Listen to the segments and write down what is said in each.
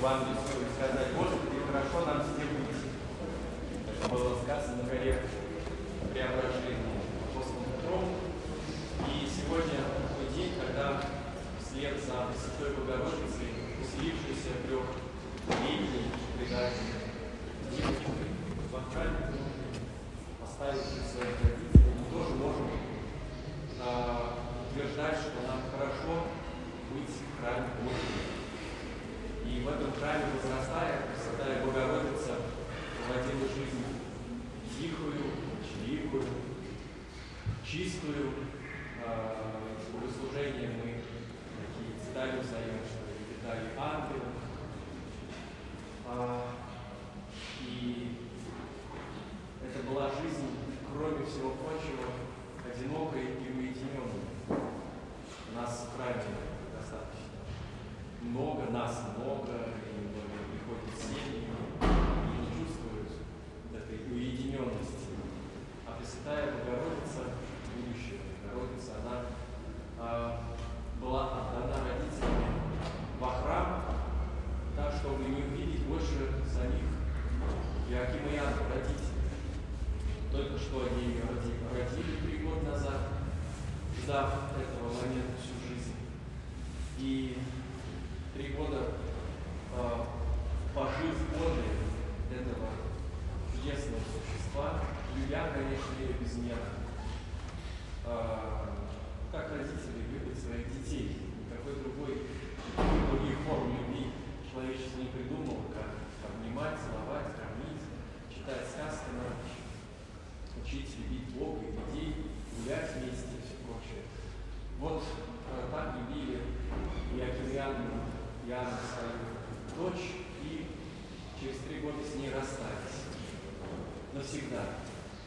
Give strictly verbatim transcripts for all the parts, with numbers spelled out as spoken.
Евангелие и сказать: Господи, хорошо нам с ним быть. Это было сказано на горе Преображения апостолом Петром. И сегодня такой день, когда вслед за Святой Богородицей, поселившейся в трехлетней предательной девочкой в храме, оставившей своих родителей, мы тоже можем а, утверждать, что нам хорошо быть в храме Божьем. И в этом храме, возрастая, Святая Богородица проводила жизнь тихую, чистую, чистую. С богослужением мы такие детали узнаем, что питали ангелов. И это была жизнь, кроме всего прочего, одинокой и уединенной. Нас в храме достаточно много, нас много, и многие приходят с семьями и не чувствуют этой уединенности. А Пресвятая Богородица, будущая Богородица, она а, была отдана родителями во храм, так, чтобы не увидеть больше самих Иоакима и Анны, родителей. Только что они ее родили три года назад, ждав этого момента всю жизнь. И три года э, пожив подле этого чудесного существа, любя, конечно, ее безмерно. Э, как родители любят своих детей. Никакой другой, других форм любви человечество не придумало, как обнимать, целовать, кормить, читать сказки на ночь, учить любить Бога и людей, гулять вместе и все прочее. Вот э, так любили Иоаким и Анну, и Анну свою дочь, и через три года с ней расстались навсегда.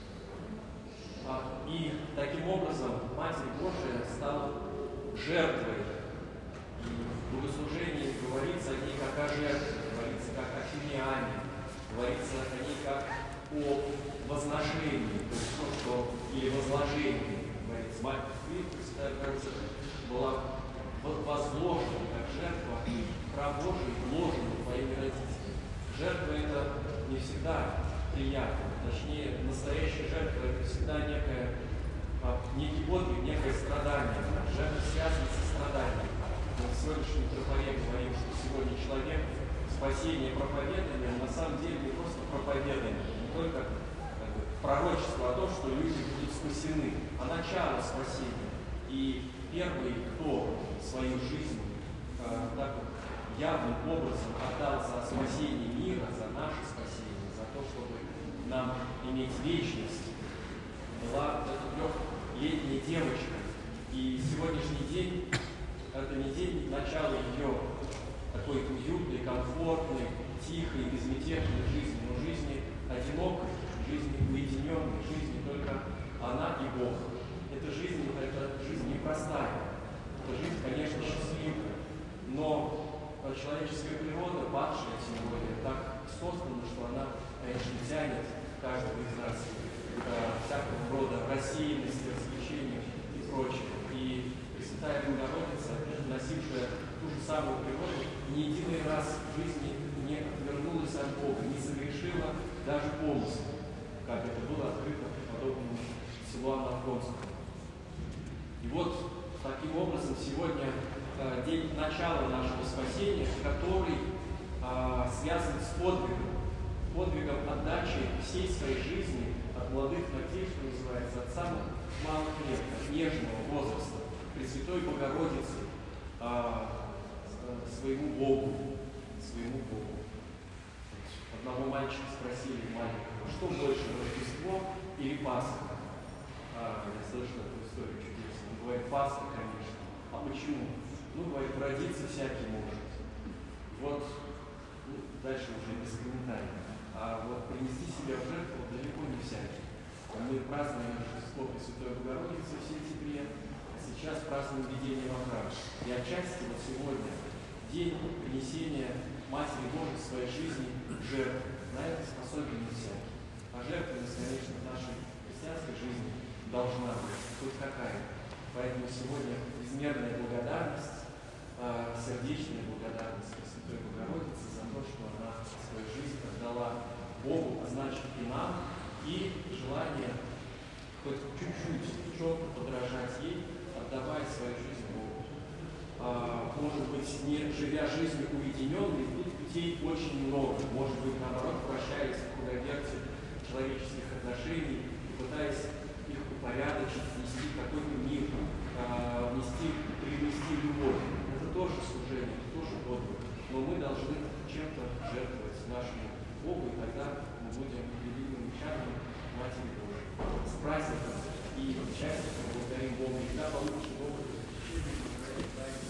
А, и таким образом Матерь Божия стала жертвой. И в богослужении говорится о ней как о жертве, говорится как о фимиане, говорится о ней как о возношении, то есть то, что или возложении, говорится, Матерь Пресвятая Богородица была возложена как жертва, храм Божий вложен во имя родителей. Жертва это не всегда приятно, точнее, настоящая жертва это всегда некая, некий подвиг, некое страдание. Жертва связана со страданием. Мы в сегодняшнем проповеди говорим, что сегодня человек спасение проповедания на самом деле не просто проповедание, не только как бы, пророчество о том, что люди будут спасены, а начало спасения. И первый, кто свою жизнь э, так вот явным образом отдал за спасение мира, за наше спасение, за то, чтобы нам иметь вечность, была эта трехлетняя девочка. И сегодняшний день это не день начала ее такой уютной, комфортной, тихой, безмятежной жизни, но жизни одинокой, жизни уединенной, жизни только она и Бог. Эта жизнь, это жизнь непростая, это жизнь, конечно, счастливая, но человеческая природа, падшая тем более, так создана, что она, конечно, тянет каждого из нас к всякого рода рассеянности, развлечениям и прочего. И Пресвятая Богородица, носившая ту же самую природу, ни единый раз в жизни не отвернулась от Бога, не согрешила даже помыслом, как это было открыто преподобному Силуану Афонскому. И вот таким образом сегодня э, день начала нашего спасения, который э, связан с подвигом, подвигом отдачи всей своей жизни от молодых ногтей, что называется, от самых малых лет, от нежного возраста, Пресвятой Богородицы, э, своему Богу, своему Богу. Одного мальчика спросили маленького, что больше, Рождество или Пасха? А, я слышал эту историю чудесную. Он говорит, Пасха, конечно. А почему? Ну, говорит, родиться всякий может. Вот, ну, дальше уже без комментариев. А вот принести себя в жертву далеко не всякий. Мы празднуем Рождество Пресвятой Богородицы в сентябре, а сейчас празднуем введение во храм. И отчасти вот сегодня день принесения Матери Божией в своей жизни жертвы. На это способен не всякий. А жертвенность, конечно, в нашей христианской жизни должна быть хоть какая. Поэтому сегодня безмерная благодарность э, сердечная благодарность Пресвятой Богородице за то, что она свою жизнь отдала Богу, а значит и нам, и желание хоть чуть-чуть, четко подражать ей, отдавая свою жизнь Богу. А, может быть, не живя жизнью уединенной, тут путей очень много. Может быть, наоборот, вращаясь в круговерте человеческих отношений и пытаясь их упорядочить, внести какой-то мир, а, внести, привнести любовь. Это тоже служение, это тоже подвиг. Но мы должны чем-то жертвовать нашему Богу, и тогда мы будем великими чарами Матери Божией. С праздником и счастьем благодарим Бога. И да, получим Бога.